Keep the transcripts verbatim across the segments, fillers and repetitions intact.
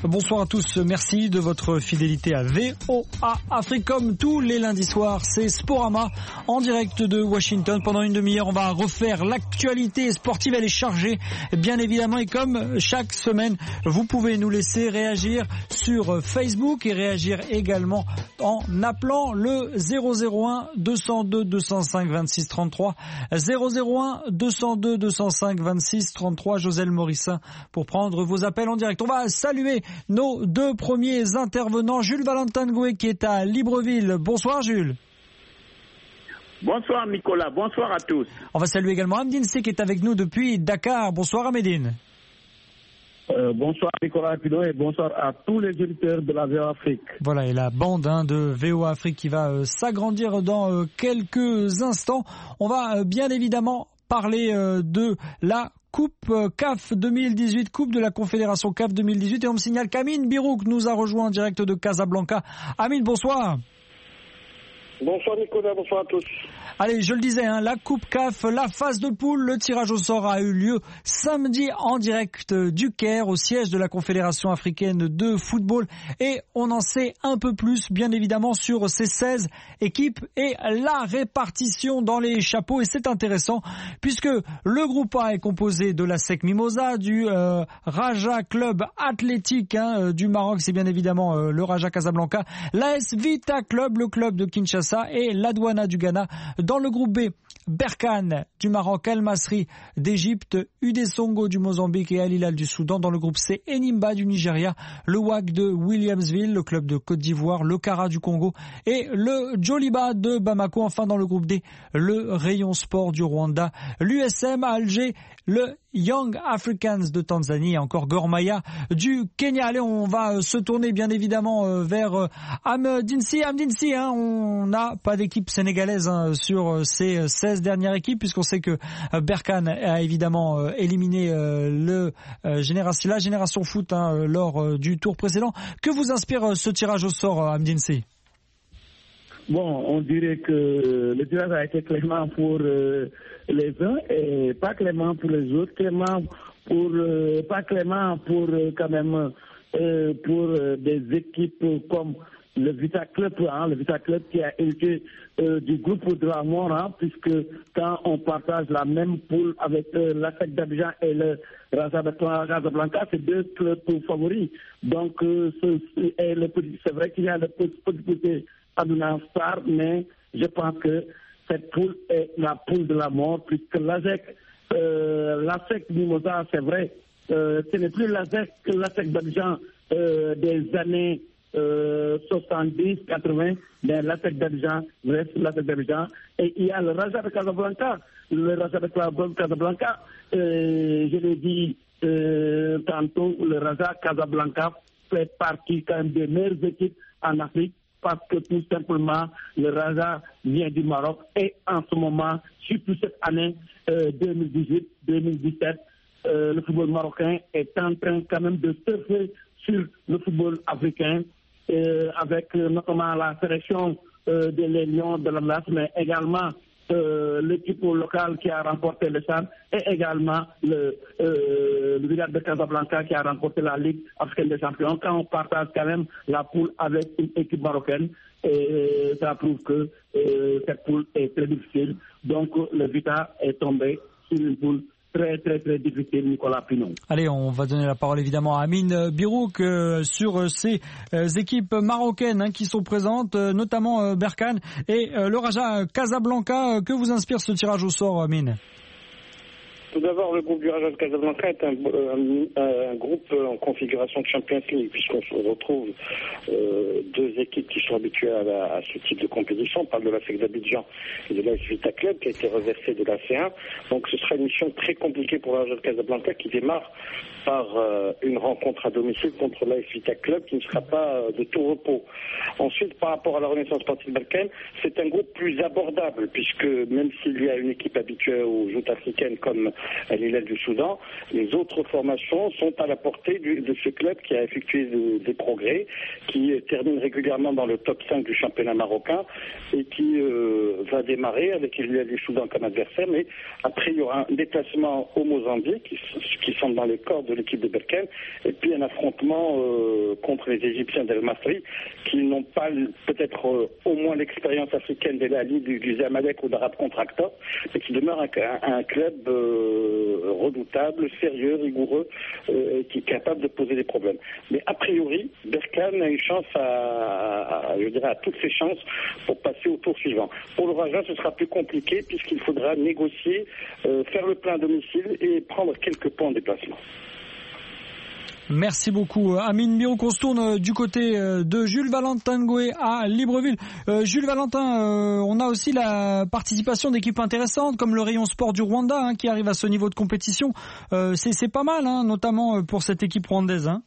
Bonsoir à tous, merci de votre fidélité à V O A Afrique. Comme tous les lundis soirs, c'est Sporama en direct de Washington. Pendant une demi-heure, on va refaire l'actualité sportive, elle est chargée bien évidemment. Et comme chaque semaine, vous pouvez nous laisser réagir sur Facebook et réagir également en appelant le zéro zéro un deux zéro deux deux zéro cinq vingt-six trente-trois. zéro zéro un deux zéro deux deux zéro cinq vingt-six trente-trois. Joselle Morissin pour prendre vos appels en direct. On va saluer nos deux premiers intervenants. Jules Valentin Goué qui est à Libreville. Bonsoir Jules. Bonsoir Nicolas, bonsoir à tous. On va saluer également Amdine C qui est avec nous depuis Dakar. Bonsoir Amédine. Euh, bonsoir Nicolas Pino et bonsoir à tous les auditeurs de la V O A Afrique. Voilà, et la bande hein, de V O A Afrique qui va euh, s'agrandir dans euh, quelques instants. On va euh, bien évidemment parler euh, de la Coupe C A F deux mille dix-huit, Coupe de la Confédération C A F deux mille dix-huit, et on me signale qu'Amine Birouk nous a rejoint en direct de Casablanca. Amine, bonsoir. Bonsoir Nicolas, bonsoir à tous. Allez, je le disais, hein, la Coupe C A F, la phase de poule, le tirage au sort a eu lieu samedi en direct du Caire, au siège de la Confédération africaine de football. Et on en sait un peu plus, bien évidemment, sur ces seize équipes et la répartition dans les chapeaux. Et c'est intéressant, puisque le groupe A est composé de la S E C Mimosa, du euh, Raja Club Athlétique hein, du Maroc, c'est bien évidemment euh, le Raja Casablanca, l'A S Vita Club, le club de Kinshasa, et l'A Douana du Ghana. Dans le groupe B, Berkane du Maroc, Al Masry d'Égypte, U D Songo du Mozambique et Al Hilal du Soudan. Dans le groupe C, Enimba du Nigeria, le W A C de Williamsville, le club de Côte d'Ivoire, le Kara du Congo et le Djoliba de Bamako. Enfin, dans le groupe D, le Rayon Sport du Rwanda, l'U S M à Alger, le Young Africans de Tanzanie et encore Gor Mahia du Kenya. Allez, on va se tourner bien évidemment vers Amdinsi. Amdinsi, hein, on n'a pas d'équipe sénégalaise hein, sur ces seize dernières équipes, puisqu'on sait que Berkane a évidemment éliminé le génération, la génération foot hein, lors du tour précédent. Que vous inspire ce tirage au sort, Amdinsi? Bon, on dirait que le tirage a été clément pour euh, les uns et pas clément pour les autres, clément pour euh, pas clément pour euh, quand même euh, pour euh, des équipes comme le Vita Club, hein, le Vita Club qui a été euh, du groupe de la mort, hein, puisque quand on partage la même poule avec euh, l'A S E C d'Abidjan et le Raja de Casablanca, c'est deux clubs favoris. Donc euh, c'est, et le, c'est vrai qu'il y a le petit côté Aduna Star, mais je pense que cette poule est la poule de la mort, puisque l'A S E C, euh, l'A S E C Mimosa, c'est vrai, euh, ce n'est plus l'A S E C que l'A S E C d'Abidjan euh, des années euh, soixante-dix quatre-vingts, mais l'A S E C d'Abidjan reste l'A S E C d'Abidjan. Et il y a le Raja de Casablanca, le Raja de Casablanca, euh, je l'ai dit euh, tantôt, le Raja Casablanca fait partie quand même des meilleures équipes en Afrique, parce que tout simplement, le Raja vient du Maroc et en ce moment, surtout cette année euh, deux mille dix-huit deux mille dix-sept, euh, le football marocain est en train quand même de surfer sur le football africain, euh, avec euh, notamment la sélection euh, des Lions de l'Atlas, mais également euh, l'équipe locale qui a remporté le CHAN et également le, euh, le Village de Casablanca qui a remporté la Ligue africaine des champions. Quand on partage quand même la poule avec une équipe marocaine, et ça prouve que euh, cette poule est très difficile. Donc le Vita est tombé sur une poule très très très difficile, Nicolas Pinon. Allez, on va donner la parole évidemment à Amine Birouk euh, sur euh, ces euh, équipes marocaines hein, qui sont présentes, euh, notamment euh, Berkane et euh, le Raja Casablanca. Euh, que vous inspire ce tirage au sort, Amine? Tout d'abord, le groupe du Raja de Casablanca est un, un, un groupe en configuration de Champions League, puisqu'on se retrouve euh, deux équipes qui sont habituées à, la, à ce type de compétition. On parle de l'A S E C d'Abidjan et de l'A S Vita Club, qui a été reversé de la C un. Donc ce sera une mission très compliquée pour le Raja de Casablanca, qui démarre par euh, une rencontre à domicile contre l'A S Vita Club, qui ne sera pas euh, de tout repos. Ensuite, par rapport à la Renaissance sportive balkane, c'est un groupe plus abordable, puisque même s'il y a une équipe habituée aux joutes africaines comme Al Hilal du Soudan. Les autres formations sont à la portée du, de ce club qui a effectué de, des progrès, qui termine régulièrement dans le top cinq du championnat marocain et qui euh, va démarrer avec Al Hilal du Soudan comme adversaire. Mais après, il y aura un déplacement au Mozambique, qui, qui sont dans les corps de l'équipe de Berkane, et puis un affrontement euh, contre les Égyptiens d'El Masri, qui n'ont pas peut-être euh, au moins l'expérience africaine de l'Ali, du, du Zamalek ou d'Arab Contractor, mais qui demeure un, un, un club euh, redoutable, sérieux, rigoureux, euh, qui est capable de poser des problèmes. Mais a priori, Berkane a une chance à, à, je dirais, à toutes ses chances pour passer au tour suivant. Pour le Raja, ce sera plus compliqué puisqu'il faudra négocier, euh, faire le plein à domicile et prendre quelques points en déplacement. Merci beaucoup Amine Birouk. On se tourne du côté de Jules Valentin Ngoué à Libreville. Euh, Jules Valentin, euh, on a aussi la participation d'équipes intéressantes comme le Rayon Sport du Rwanda hein, qui arrive à ce niveau de compétition. Euh, c'est, c'est pas mal, hein, notamment pour cette équipe rwandaise. Hein.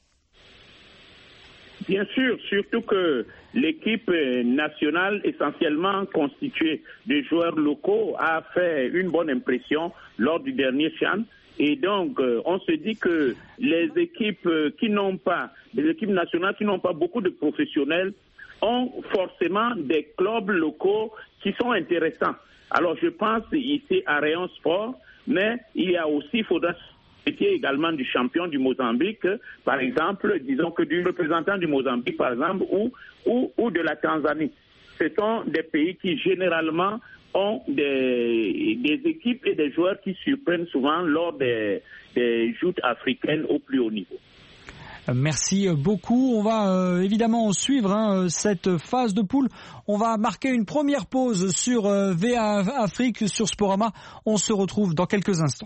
Bien sûr, surtout que l'équipe nationale essentiellement constituée de joueurs locaux a fait une bonne impression lors du dernier CHAN. Et donc, euh, on se dit que les équipes euh, qui n'ont pas, les équipes nationales qui n'ont pas beaucoup de professionnels ont forcément des clubs locaux qui sont intéressants. Alors, je pense ici à Rayon Sport, mais il y a aussi, il faudra s'inquiéter également du champion du Mozambique, par exemple, disons que du représentant du Mozambique, par exemple, ou, ou, ou de la Tanzanie. Ce sont des pays qui, généralement, ont des, des équipes et des joueurs qui surprennent souvent lors des, des joutes africaines au plus haut niveau. Merci beaucoup. On va euh, évidemment suivre hein, cette phase de poule. On va marquer une première pause sur euh, V A Afrique, sur Sporama. On se retrouve dans quelques instants.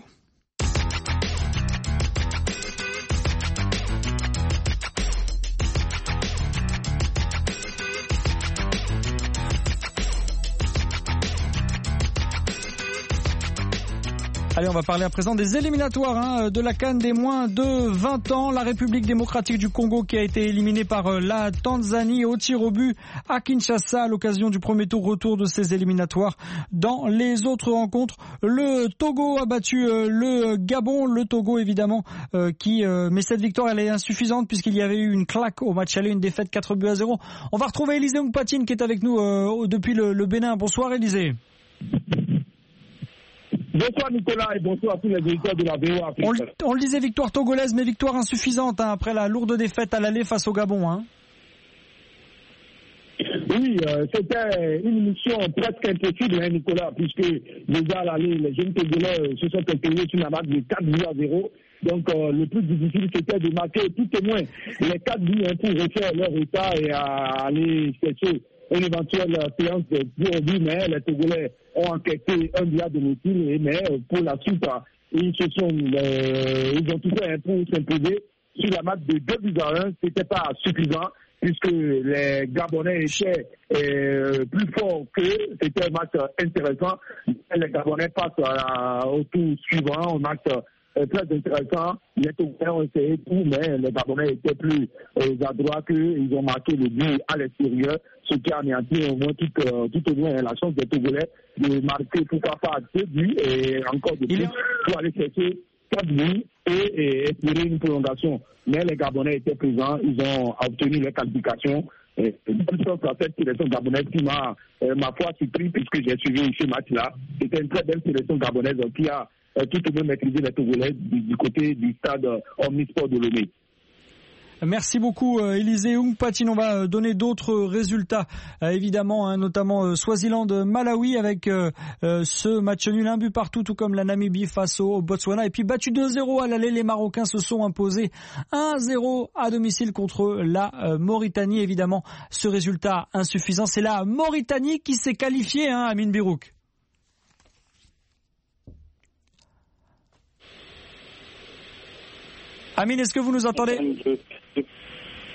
Allez, on va parler à présent des éliminatoires hein, de la CAN des moins de vingt ans. La République démocratique du Congo qui a été éliminée par la Tanzanie au tir au but à Kinshasa à l'occasion du premier tour retour de ces éliminatoires. Dans les autres rencontres, le Togo a battu le Gabon. Le Togo évidemment euh, qui, euh, mais cette victoire elle est insuffisante puisqu'il y avait eu une claque au match aller, une défaite quatre buts à zéro. On va retrouver Élisée Mpatine qui est avec nous euh, depuis le, le Bénin. Bonsoir Élisée. Bonsoir Nicolas et bonsoir à tous les auditeurs de la V O Afrique. On, on le disait victoire togolaise, mais victoire insuffisante hein, après la lourde défaite à l'aller face au Gabon. Hein. Oui, euh, c'était une mission presque impossible, hein, Nicolas, puisque déjà à l'aller, les jeunes Togolais se sont imposés sur la marque de quatre buts à zéro. Donc euh, le plus difficile c'était de marquer tout au moins les quatre buts hein, pour refaire leur retard et à aller chercher une éventuelle séance de zéro but, mais les Togolais ont enquêté un but à domicile, mais pour la suite, ils se sont, euh, ils ont tout fait pour s'imposer sur la marque de deux buts à un. C'était pas suffisant puisque les Gabonais étaient euh, plus forts qu'eux. C'était un match intéressant. Les Gabonais passent à, au tour suivant, un match euh, très intéressant. Les Togolais ont essayé tout, mais les Gabonais étaient plus euh, adroits qu'eux. Ils ont marqué le but à l'extérieur, ce qui a anéanti au moins tout, euh, tout au moins la chance des Togolais de marquer pourquoi pas deux buts et encore de plus pour aller chercher quatre buts et, et espérer une prolongation. Mais les Gabonais étaient présents, ils ont obtenu leur qualification. Et bonne chance à cette sélection gabonaise qui m'a, euh, ma foi, surpris puisque j'ai suivi ce match-là. C'était une très belle sélection gabonaise qui a euh, tout au moins maîtrisé les Togolais du, du côté du stade euh, Omnisport de Lomé. Merci beaucoup Élisée Mpatine. On va donner d'autres résultats euh, évidemment, hein, notamment euh, Swaziland-Malawi avec euh, euh, ce match nul, un but partout, tout comme la Namibie face au Botswana. Et puis battu deux zéro à l'aller, les Marocains se sont imposés un zéro à domicile contre la euh, Mauritanie. Évidemment, ce résultat insuffisant, c'est la Mauritanie qui s'est qualifiée, hein, Amine Birouk. Amine, est-ce que vous nous entendez ?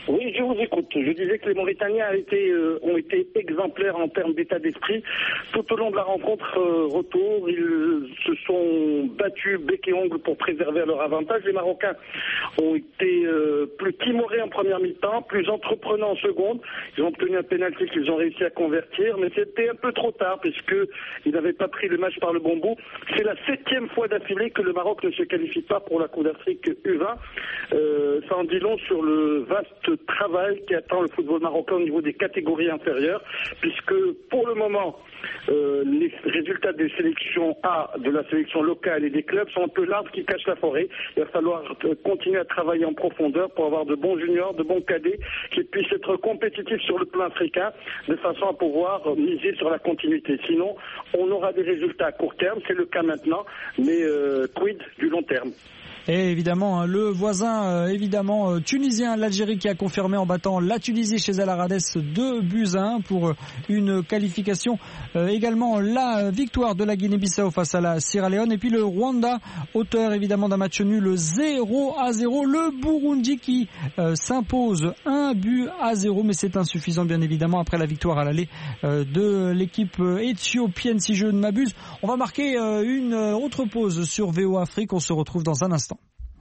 Oui, je vous écoute. Je disais que les Mauritaniens ont été, euh, ont été exemplaires en termes d'état d'esprit. Tout au long de la rencontre euh, retour, ils se sont battus bec et ongle pour préserver leur avantage. Les Marocains ont été euh, plus timorés en première mi-temps, plus entreprenants en seconde. Ils ont obtenu un pénalty qu'ils ont réussi à convertir, mais c'était un peu trop tard puisqu'ils n'avaient pas pris le match par le bon bout. C'est la septième fois d'affilée que le Maroc ne se qualifie pas pour la Coupe d'Afrique U vingt. Euh, ça en dit long sur le vaste travail qui attend le football marocain au niveau des catégories inférieures, puisque pour le moment, euh, les résultats des sélections A, de la sélection locale et des clubs sont un peu l'arbre qui cache la forêt. Il va falloir euh, continuer à travailler en profondeur pour avoir de bons juniors, de bons cadets qui puissent être compétitifs sur le plan africain, de façon à pouvoir miser sur la continuité. Sinon, on aura des résultats à court terme, c'est le cas maintenant, mais euh, quid du long terme. Et évidemment, le voisin euh, évidemment euh, tunisien, l'Algérie qui a confirmé en battant la Tunisie chez El Aradès deux buts à un pour une qualification. Euh, également la victoire de la Guinée-Bissau face à la Sierra Leone. Et puis le Rwanda, auteur évidemment d'un match nul zéro à zéro. Le Burundi qui euh, s'impose un but à zéro, mais c'est insuffisant bien évidemment après la victoire à l'aller euh, de l'équipe éthiopienne si je ne m'abuse. On va marquer euh, une autre pause sur V O Afrique. On se retrouve dans un instant.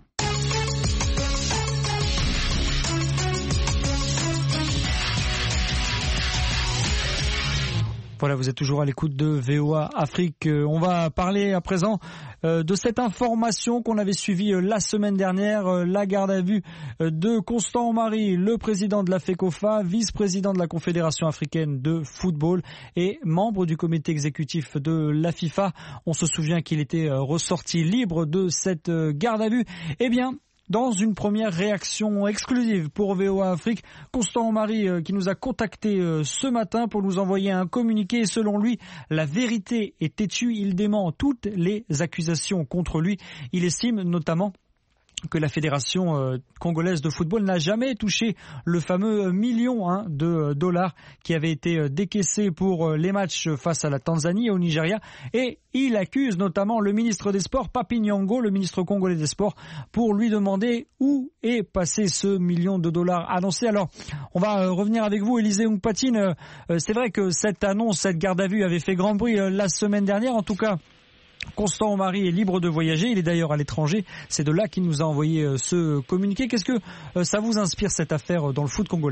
Voilà, vous êtes toujours à l'écoute de V O A Afrique. On va parler à présent de cette information qu'on avait suivie la semaine dernière, la garde à vue de Constant Omari, le président de la FECOFA, vice-président de la Confédération africaine de football et membre du comité exécutif de la FIFA. On se souvient qu'il était ressorti libre de cette garde à vue. Eh bien, dans une première réaction exclusive pour V O A Afrique, Constant Omari euh, qui nous a contacté euh, ce matin pour nous envoyer un communiqué. Et selon lui, la vérité est têtue. Il dément toutes les accusations contre lui. Il estime notamment que la Fédération euh, congolaise de football n'a jamais touché le fameux million hein, de dollars qui avait été euh, décaissé pour euh, les matchs face à la Tanzanie et au Nigeria. Et il accuse notamment le ministre des Sports, Papi Nyongo, le ministre congolais des Sports, pour lui demander où est passé ce million de dollars annoncé. Alors, on va euh, revenir avec vous, Élisée Ongpatine. Euh, c'est vrai que cette annonce, cette garde à vue avait fait grand bruit euh, la semaine dernière. En tout cas, Constant Omari est libre de voyager, il est d'ailleurs à l'étranger, c'est de là qu'il nous a envoyé ce communiqué. Qu'est-ce que ça vous inspire cette affaire dans le foot congolais ?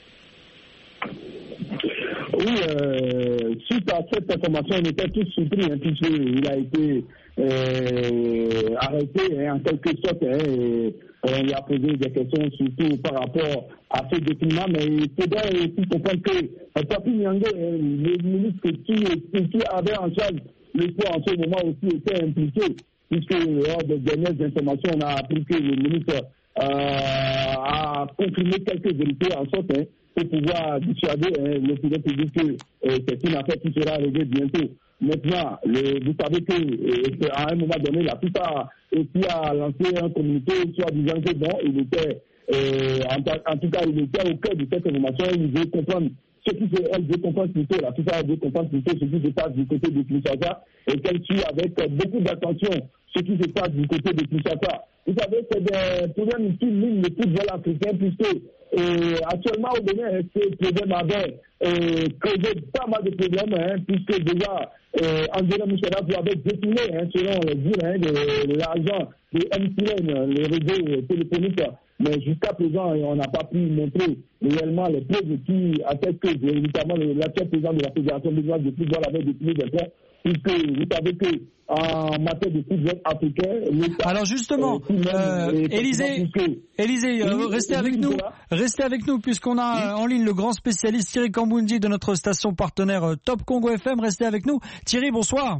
Oui, euh, suite à cette information, on était tous surpris, hein, puisqu'il a été euh, arrêté hein, en quelque sorte, hein, et on lui a posé des questions surtout par rapport à ce document, mais il faudrait aussi comprendre que euh, Papi Nyongo, euh, le ministre qui, qui avait en charge le sport en ce moment aussi était impliqué, puisque lors des dernières informations, on a appris que le ministre euh, a confirmé quelques vérités en sorte hein, pour pouvoir dissuader hein, l'opinion publique que euh, c'est une affaire qui sera réglée bientôt. Maintenant, le, vous savez que euh, à un moment donné, la FIFA aussi a lancé un communiqué soit disant que bon, il était, euh, en, en tout cas, il était au cœur de cette information, il veut comprendre ce qui se, elle veut comprendre plutôt, la FIFA veut comprendre plutôt ce qui se passe du côté de Kinshasa et qu'elle suit avec beaucoup d'attention ce qui se passe du côté de Kinshasa. Vous savez, c'est des problèmes qui minent le football africain puisque euh, actuellement au Bénin, ce problème avait euh, causé pas mal de problèmes hein, puisque déjà euh, Angela Mouchera avait détourné hein, selon les dires hein, de, de l'argent de M T N, le réseau téléphonique. Mais jusqu'à présent, on n'a pas pu montrer réellement les preuves qui attestent que véritablement l'actuel président de la Fédération béninoise de football avait détenu des points, puisque vous savez que en matière de football africain, l'État... Alors justement, euh, Élisée, Élisée euh, restez avec nous, restez avec nous, puisqu'on a en ligne le grand spécialiste Thierry Kambundi de notre station partenaire Top Congo F M. Restez avec nous. Thierry, bonsoir.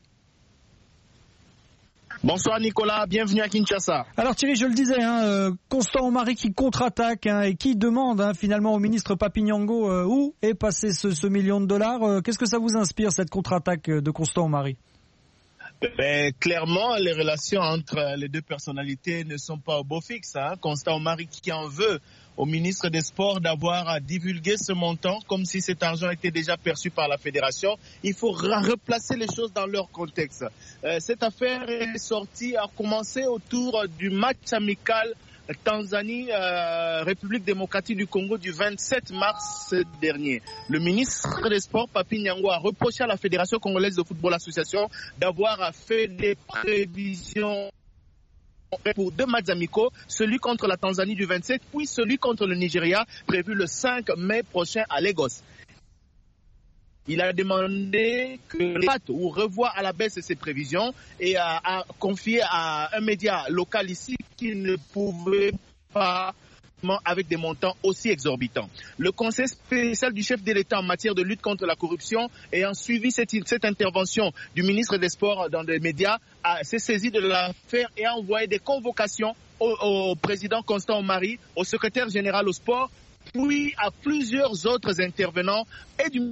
Bonsoir Nicolas, bienvenue à Kinshasa. Alors Thierry, je le disais, hein, euh, Constant Omari qui contre-attaque hein, et qui demande hein, finalement au ministre Papi Nyongo euh, où est passé ce, ce million de dollars. Euh, qu'est-ce que ça vous inspire cette contre-attaque de Constant Omari ? Ben, clairement, les relations entre les deux personnalités ne sont pas au beau fixe. Hein. Constant Omari qui en veut au ministre des Sports d'avoir divulgué ce montant comme si cet argent était déjà perçu par la fédération. Il faut replacer les choses dans leur contexte. Euh, cette affaire est sortie, a commencé autour du match amical Tanzanie, euh, République démocratique du Congo du vingt-sept mars dernier. Le ministre des Sports, Papi Nyango, a reproché à la Fédération congolaise de football association d'avoir fait des prévisions pour deux matchs amicaux, celui contre la Tanzanie du vingt-sept, puis celui contre le Nigeria, prévu le cinq mai prochain à Lagos. Il a demandé que l'État ou revoie à la baisse ses prévisions et a, a confié à un média local ici qu'il ne pouvait pas avec des montants aussi exorbitants. Le conseil spécial du chef de l'État en matière de lutte contre la corruption ayant suivi cette, cette intervention du ministre des Sports dans les médias s'est saisi de l'affaire et a envoyé des convocations au, au président Constant Omari, au secrétaire général au sport, puis à plusieurs autres intervenants et du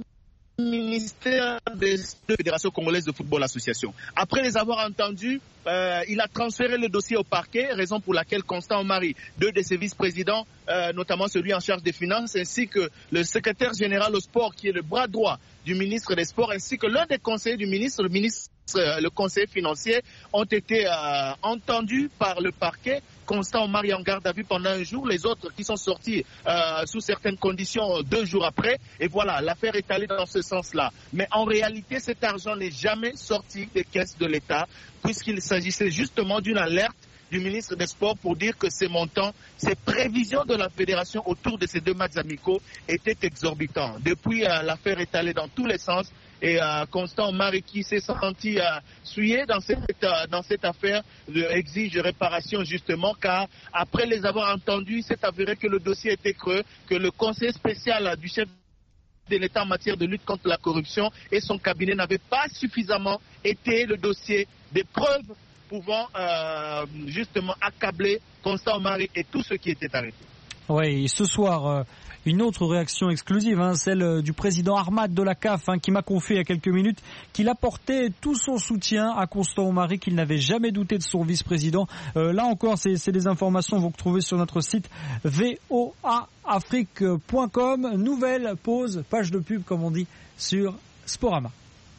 ministère de la Fédération congolaise de football association. Après les avoir entendus, euh, il a transféré le dossier au parquet, raison pour laquelle Constant Omari, deux de ses vice-présidents, euh, notamment celui en charge des finances, ainsi que le secrétaire général au sport, qui est le bras droit du ministre des Sports, ainsi que l'un des conseillers du ministre, le ministre, euh, le conseiller financier, ont été euh, entendus par le parquet. Constant Omari en garde à vue pendant un jour, les autres qui sont sortis euh, sous certaines conditions deux jours après. Et voilà, l'affaire est allée dans ce sens-là. Mais en réalité, cet argent n'est jamais sorti des caisses de l'État, puisqu'il s'agissait justement d'une alerte du ministre des Sports pour dire que ces montants, ces prévisions de la fédération autour de ces deux matchs amicaux étaient exorbitants. Depuis, euh, l'affaire est allée dans tous les sens. Et euh, Constant Omari, qui s'est senti euh, souillé dans cette, euh, dans cette affaire, euh, exige réparation justement, car après les avoir entendus, il s'est avéré que le dossier était creux, que le conseil spécial euh, du chef de l'État en matière de lutte contre la corruption et son cabinet n'avaient pas suffisamment étayé le dossier des preuves pouvant euh, justement accabler Constant Omari et tous ceux qui étaient arrêtés. Oui, et ce soir, euh, une autre réaction exclusive, hein, celle euh, du président Ahmad de la C A F, hein, qui m'a confié il y a quelques minutes qu'il apportait tout son soutien à Constant Omari, qu'il n'avait jamais douté de son vice-président. Euh, là encore, c'est, c'est des informations que vous retrouvez sur notre site v o a afrique point com. Nouvelle pause, page de pub comme on dit, sur Sporama.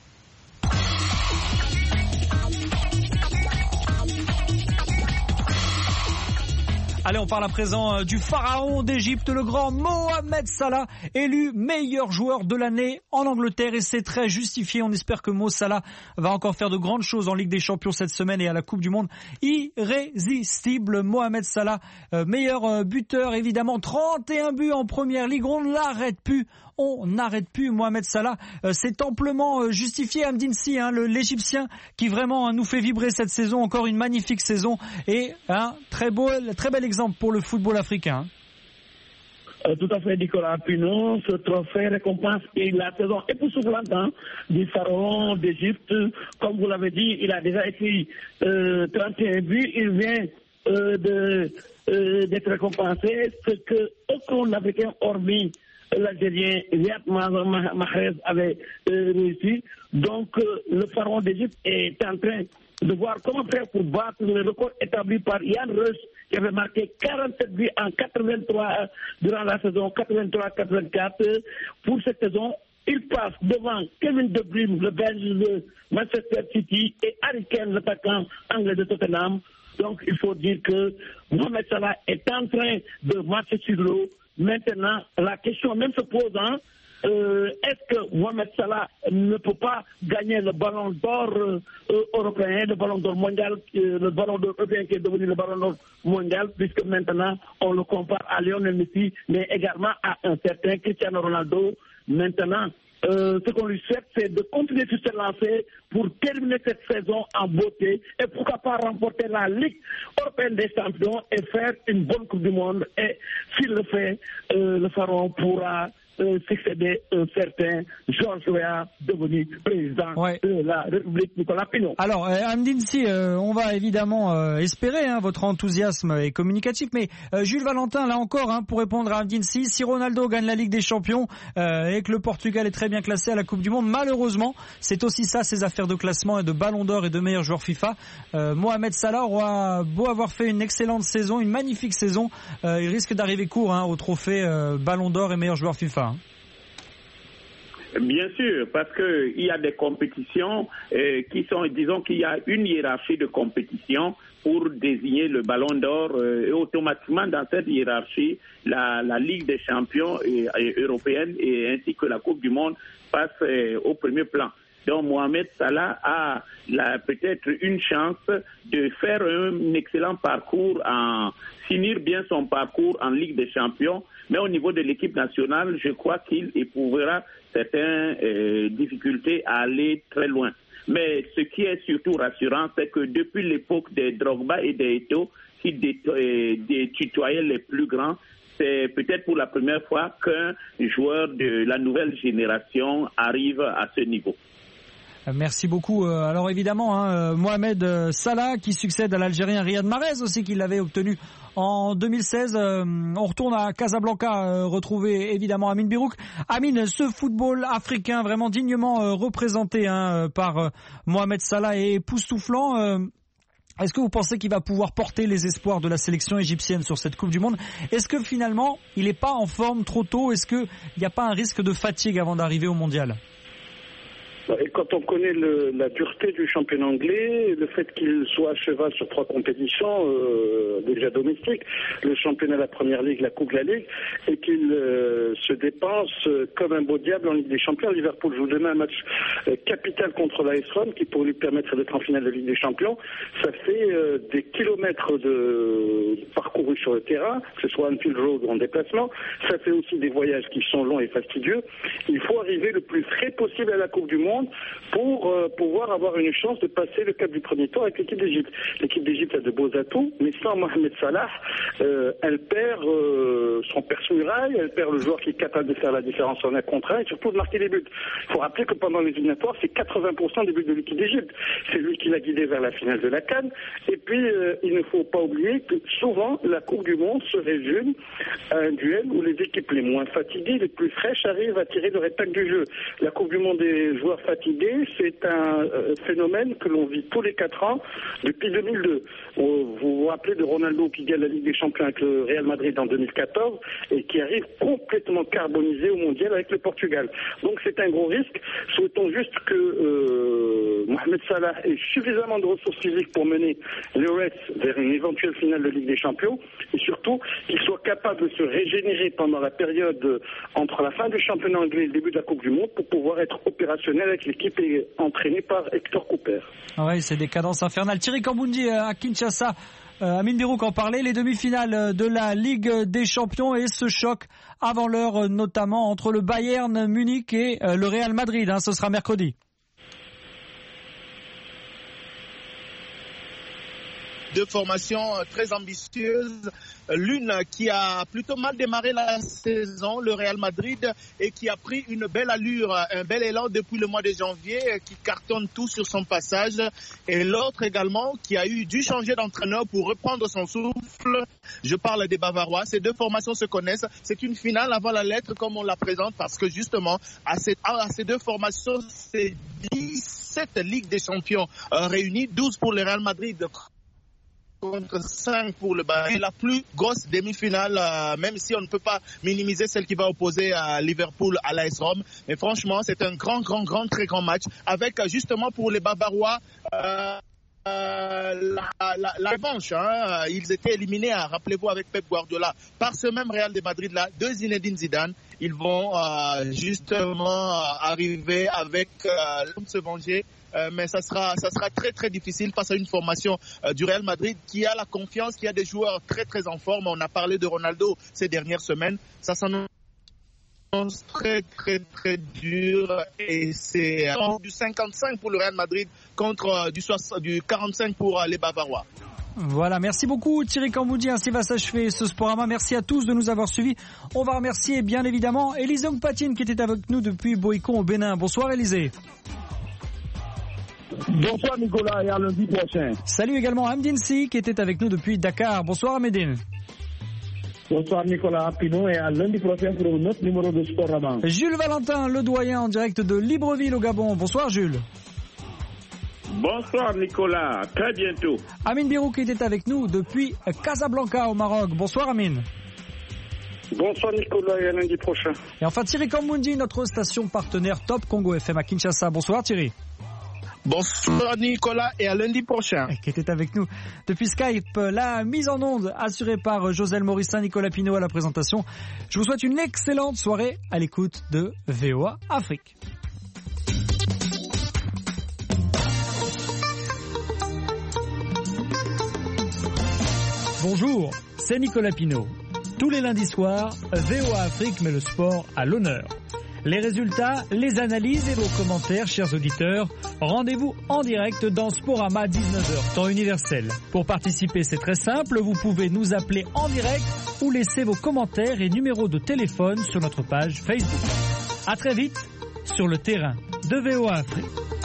Allez, on parle à présent du pharaon d'Égypte, le grand Mohamed Salah, élu meilleur joueur de l'année en Angleterre et c'est très justifié. On espère que Mo Salah va encore faire de grandes choses en Ligue des Champions cette semaine et à la Coupe du Monde. Irrésistible, Mohamed Salah, euh, meilleur buteur évidemment, trente et un buts en Première Ligue, on ne l'arrête plus. On n'arrête plus Mohamed Salah, euh, c'est amplement euh, justifié. Hamdine Sy, hein, le, l'Égyptien qui vraiment hein, nous fait vibrer cette saison, encore une magnifique saison et un très beau, très bel exemple pour le football africain. Euh, tout à fait, Nicolas Pino, ce trophée récompense et la saison époustouflante hein, du pharaon d'Égypte. Comme vous l'avez dit, il a déjà écrit euh, trente et un buts, il vient euh, de, euh, d'être récompensé, ce que aucun Africain hormis l'Algérien Riyad Mahrez avait euh, réussi. Donc euh, le pharaon d'Égypte est en train de voir comment faire pour battre le record établi par Yann Rush qui avait marqué quarante-sept buts en quatre-vingt-trois durant la saison quatre-vingt-trois quatre-vingt-quatre. Pour cette saison, il passe devant Kevin De Bruyne, le Belge de Manchester City, et Harry Kane, l'attaquant anglais de Tottenham. Donc il faut dire que Mohamed Salah est en train de marcher sur l'eau. Maintenant, la question même se pose, hein, euh, est-ce que Mohamed Salah ne peut pas gagner le ballon d'or euh, européen, le ballon d'or mondial, euh, le ballon d'or européen qui est devenu le ballon d'or mondial, puisque maintenant on le compare à Lionel Messi, mais également à un certain Cristiano Ronaldo. Maintenant, Euh, ce qu'on lui souhaite, c'est de continuer sur cette lancée pour terminer cette saison en beauté et pourquoi pas remporter la Ligue européenne des champions et faire une bonne Coupe du Monde. Et s'il le fait, euh, le pharaon pourra euh, succéder un certain Georges Weah, devenu président ouais. de la République Nicolas Pino. Alors, euh, Hamdine Sy, euh, on va évidemment euh, espérer hein, votre enthousiasme est communicatif, mais euh, Jules Valentin, là encore, hein, pour répondre à Hamdine Sy, si Ronaldo gagne la Ligue des Champions euh, et que le Portugal est très bien classé à la Coupe du Monde, malheureusement, c'est aussi ça, ces affaires de classement et de ballon d'or et de meilleur joueur FIFA. Euh, Mohamed Salah aura beau avoir fait une excellente saison, une magnifique saison, euh, il risque d'arriver court hein, au trophée euh, ballon d'or et meilleur joueur FIFA. Bien sûr, parce qu'il y a des compétitions euh, qui sont, disons qu'il y a une hiérarchie de compétition pour désigner le Ballon d'Or euh, et automatiquement dans cette hiérarchie, la, la Ligue des champions et, et européenne et ainsi que la Coupe du Monde passent euh, au premier plan. Donc Mohamed Salah a la, peut-être une chance de faire un excellent parcours, en finir bien son parcours en Ligue des champions, mais au niveau de l'équipe nationale, je crois qu'il éprouvera certaines euh, difficultés à aller très loin. Mais ce qui est surtout rassurant, c'est que depuis l'époque des Drogba et des Eto'o, qui dé, euh, dé, tutoyaient les plus grands, c'est peut-être pour la première fois qu'un joueur de la nouvelle génération arrive à ce niveau. Merci beaucoup. Alors évidemment, hein, Mohamed Salah qui succède à l'Algérien Riyad Mahrez aussi, qui l'avait obtenu en deux mille seize. On retourne à Casablanca, retrouver évidemment Amine Birouk. Amine, ce football africain vraiment dignement représenté hein, par Mohamed Salah est époustouflant. Est-ce que vous pensez qu'il va pouvoir porter les espoirs de la sélection égyptienne sur cette Coupe du Monde? Est-ce que finalement, il n'est pas en forme trop tôt? Est-ce qu'il n'y a pas un risque de fatigue avant d'arriver au mondial? Et quand on connaît le, la dureté du championnat anglais, le fait qu'il soit à cheval sur trois compétitions euh, déjà domestiques, le championnat de la Première Ligue, la Coupe de la Ligue, et qu'il euh, se dépense euh, comme un beau diable en Ligue des Champions. Liverpool joue demain un match euh, capital contre l'A S Rome qui pourrait lui permettre d'être en finale de Ligue des Champions. Ça fait euh, des kilomètres de, de parcouru sur le terrain, que ce soit Anfield Road ou en déplacement. Ça fait aussi des voyages qui sont longs et fastidieux. Il faut arriver le plus frais possible à la Coupe du Monde pour euh, pouvoir avoir une chance de passer le cap du premier tour avec l'équipe d'Égypte. L'équipe d'Égypte a de beaux atouts, mais sans Mohamed Salah, euh, elle perd euh, son père-muraille, elle perd le joueur qui est capable de faire la différence en un contre un et surtout de marquer des buts. Il faut rappeler que pendant les éliminatoires, c'est quatre-vingts pour cent des buts de l'équipe d'Égypte. C'est lui qui l'a guidé vers la finale de la CAN. Et puis, euh, il ne faut pas oublier que souvent, la Coupe du Monde se résume à un duel où les équipes les moins fatiguées, les plus fraîches, arrivent à tirer leur épingle du jeu. La Coupe du Monde des joueurs fatigué, c'est un euh, phénomène que l'on vit tous les quatre ans depuis deux mille deux. Vous vous rappelez de Ronaldo qui gagne la Ligue des Champions avec le Real Madrid en deux mille quatorze et qui arrive complètement carbonisé au Mondial avec le Portugal. Donc c'est un gros risque. Souhaitons juste que euh, Mohamed Salah ait suffisamment de ressources physiques pour mener le Reds vers une éventuelle finale de Ligue des Champions et surtout qu'il soit capable de se régénérer pendant la période entre la fin du championnat anglais et le début de la Coupe du Monde pour pouvoir être opérationnel avec l'équipe est entraînée par Hector Cooper. Oui, c'est des cadences infernales. Thierry Kamboundi à Kinshasa, euh, Amine Birouk en parlait, les demi-finales de la Ligue des Champions et ce choc avant l'heure notamment entre le Bayern Munich et euh, le Real Madrid. Hein, ce sera mercredi. Deux formations très ambitieuses, l'une qui a plutôt mal démarré la saison, le Real Madrid, et qui a pris une belle allure, un bel élan depuis le mois de janvier, qui cartonne tout sur son passage, et l'autre également qui a eu dû changer d'entraîneur pour reprendre son souffle. Je parle des Bavarois. Ces deux formations se connaissent. C'est une finale avant la lettre comme on la présente parce que justement à ces, à ces deux formations, c'est dix-sept Ligues des Champions euh, réunies, douze pour le Real Madrid contre cinq pour le Bayern. La plus grosse demi-finale, euh, même si on ne peut pas minimiser celle qui va opposer à Liverpool à l'A S Rome. Mais franchement, c'est un grand, grand, grand, très grand match avec justement pour les Bavarois euh, euh, la, la, la revanche. Hein. Ils étaient éliminés, hein, rappelez-vous, avec Pep Guardiola par ce même Real de Madrid-là, de Zinedine Zidane. Ils vont euh, justement arriver avec euh, se venger. Euh, mais ça sera, ça sera très très difficile face à une formation euh, du Real Madrid qui a la confiance, qui a des joueurs très très en forme. On a parlé de Ronaldo ces dernières semaines. Ça s'annonce très très très dur et c'est euh, du cinquante-cinq pour le Real Madrid contre euh, du, soixante, du quarante-cinq pour euh, les Bavarois. Voilà, merci beaucoup Thierry Kamboundi, ainsi va s'achever ce Sporama. Merci à tous de nous avoir suivis. On va remercier bien évidemment Élisée Ongpatine qui était avec nous depuis Boïcon au Bénin. Bonsoir Élisée. Bonsoir Nicolas et à lundi prochain. Salut également Hamdine Si qui était avec nous depuis Dakar. Bonsoir Hamdine. Bonsoir Nicolas Pinon et à lundi prochain pour un autre numéro de Sport Rabat. Jules Valentin, le doyen en direct de Libreville au Gabon. Bonsoir Jules. Bonsoir Nicolas, très bientôt. Amine Birouk qui était avec nous depuis Casablanca au Maroc. Bonsoir Amine. Bonsoir Nicolas et à lundi prochain. Et enfin Thierry Kambundi, notre station partenaire Top Congo F M à Kinshasa. Bonsoir Thierry. Bonsoir Nicolas et à lundi prochain. Qui était avec nous depuis Skype. La mise en onde assurée par Joselle Moristin, Nicolas Pinault à la présentation. Je vous souhaite une excellente soirée à l'écoute de V O A Afrique. Bonjour, c'est Nicolas Pinault. Tous les lundis soirs, V O A Afrique met le sport à l'honneur. Les résultats, les analyses et vos commentaires, chers auditeurs, rendez-vous en direct dans Sporama dix-neuf heures, temps universel. Pour participer, c'est très simple, vous pouvez nous appeler en direct ou laisser vos commentaires et numéros de téléphone sur notre page Facebook. À très vite sur le terrain de V O A Afrique.